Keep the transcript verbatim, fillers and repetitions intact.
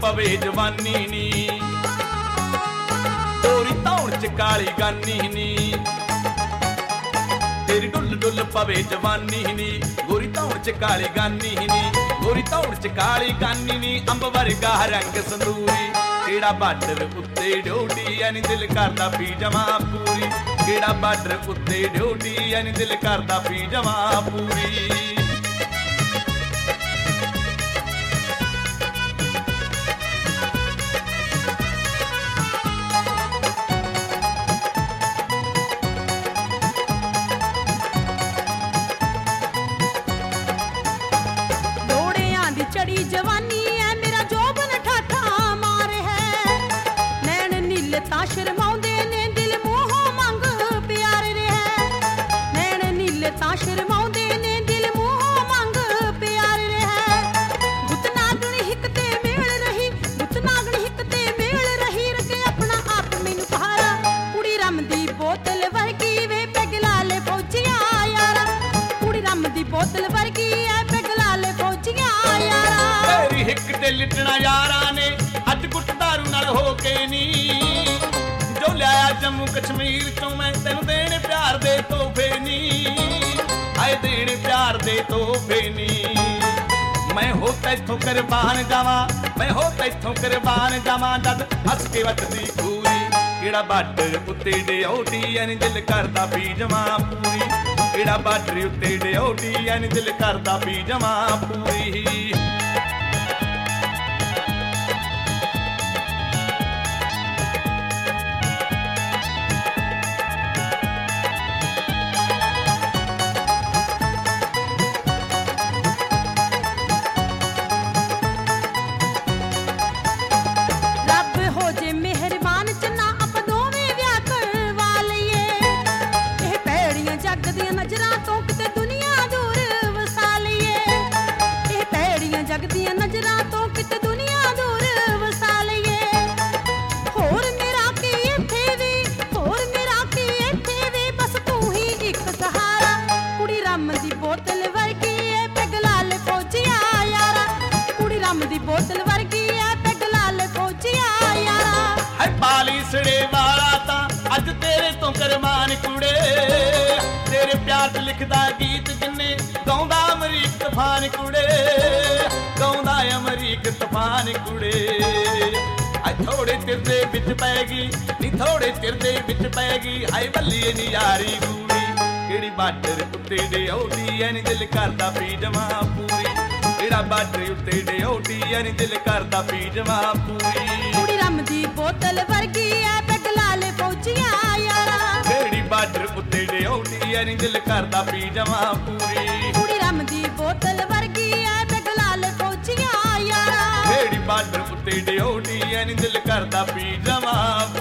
ਪਵੇ ਜਵਾਨੀ ਨੀ, ਗੋਰੀ ਧੌਣ ਚ ਕਾਲੀ ਗਾਨੀ ਨੀ, ਤੇਰੀ ਡੁੱਲ ਡੁੱਲ ਪਵੇ ਜਵਾਨੀ ਨੀ, ਗੋਰੀ ਧੌਣ ਚ ਕਾਲੀ ਗਾਨੀ ਨੀ, ਗੋਰੀ ਧੌਣ ਚ ਕਾਲੀ ਗਾਨੀ ਨੀ, ਅੰਬ ਵਰਗਾ ਰੰਗ ਸੰਦੂਰੀ, ਕਿਹੜਾ ਬਾਰਡਰ ਉੱਤੇ ਡਿਊਟੀ ਐ ਨੀ ਦਿਲ ਕਰਦਾ ਪੀ ਜਮਾ ਪੂਰੀ, ਕਿਹੜਾ ਬਾਰਡਰ ਉੱਤੇ ਡਿਊਟੀ ਐ ਨੀ ਦਿਲ ਕਰਦਾ ਪੀ ਜਮਾ ਪੂਰੀ। चढ़ी जवानी है मेरा जोबन ठाठा मार है, नैन नीले ता शर्माउंदे ने दिल मोह मंग प्यार रे है, नैन नीले ता शर्माउंदे ने दिल मोह मंग प्यार रे है, गुत नागण हिकते मेल रही, गुत नागण हिकते मेल रही, रखे अपना आप मैनू सहारा, कुड़ी रम दी बोतल वर्गी वे पैग लाले फौजिया यारा, कुड़ी रम दी बोतल वर्गी है पैग लाले फौजिया यारा, तेरी हिक ते लिटना यारां ने अज गुट दारू नाल हो के नी, जो लिया जम्मू कश्मीर चों मैं तेनू देने प्यार दे तोहफे नी, आए देने प्यार दे तोहफे नी, मैं हो तैथों कुर्बान जावां, मैं हो तैथों कुर्बान जावां, जद हस के वटदी पूरी, किहड़ा बार्डर उत्ते ड्यूटी ऐ नी दिल करदा पी जमां पूरी, किहड़ा बार्डर उत्ते ड्यूटी ऐ नी दिल करदा पी जमां पूरी। बोतल वर्गी है पैग लाल फौजिया यारा, है पाली सड़े वाला ता अज तेरे तो करमान कुड़े, तेरे प्यार च लिखदा गीत जिन्ने गाउंदा अमरीक तूफान कुड़े, गाउंदा अमरीक तूफान कुड़े, अज थोड़े चिर दे विच पैगी नी, थोड़े चिर दे विच पैगी, हाय बल्लीए नी यारी गूड़ी, किहड़ी बार्डर उत्ते ड्यूटी ऐ नी दिल करदा पी जमां पूरी, किहड़ा बार्डर उत्ते ड्यूटी ऐ नी दिल करदा पी जमां पूरी, कुड़ी रम दी बोतल वर्गी है पैग लाल फौजिया यारा, किहड़ी बार्डर उत्ते ड्यूटी ऐ नी दिल करदा पी जमां पूरी, कुड़ी रम दी बोतल वर्गी है पैग लाल फौजिया यारा, किहड़ी बार्डर उत्ते ड्यूटी ऐ नी दिल करदा पी जमां